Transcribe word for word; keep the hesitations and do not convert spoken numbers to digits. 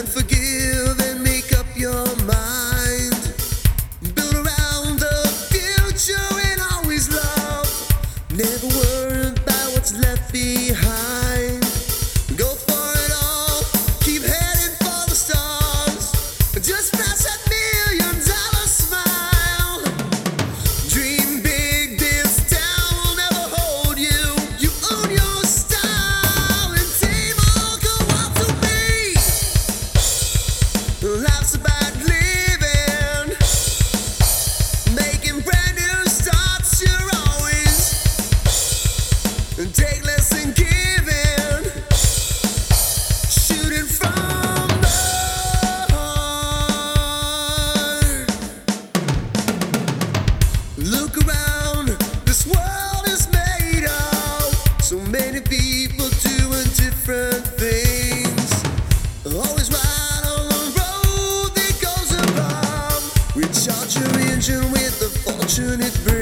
Learn, forgive, and make up your mind. Build around the future and always love. Never worry about what's left behind. Go for it all, keep heading for the stars. Just press that million dollar smile. Dream big, this town will never hold you. You own your style, and team all go out to be. Life's about living, making brand new starts. You're always take less and giving, shooting from the heart. Look around, this world is made of so many people doing different things. Always right on the road that goes above. Recharge your engine with the fortune it brings.